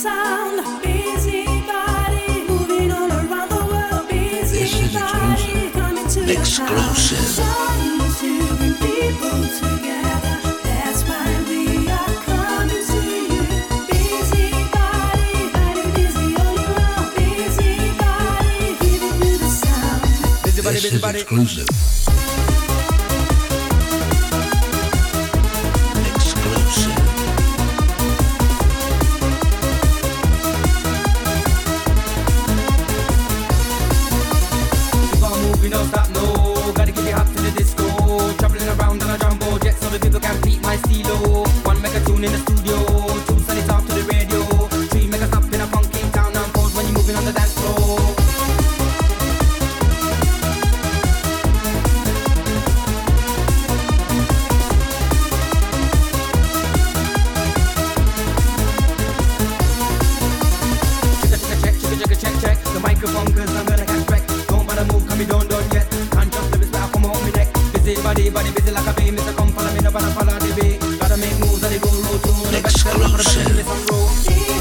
sound. Busybody, moving all around the world. Busybody, coming to your house. Trying to bring people together. That's why we are coming to you. Busybody, hiding busy all around. Busybody, giving you the sound. Busybody, busybody. Exclusive. We don't stop, no. Gotta get it hot to the disco. Traveling around on a jumbo jet so the people can beat my stilo. One make a tune in the studio, two send it off to the radio. Three make a stop in a funky town and pause when you're moving on the dance floor. Check the microphone cause I'm gonna get wrecked. Don't bother move cause me don't done yet. Can't drop the wrist, come on me neck. Busy body busy like a bee. Mr. Come follow me, no bother follow the way. Gotta make moves and they roll too. Exclusive. The best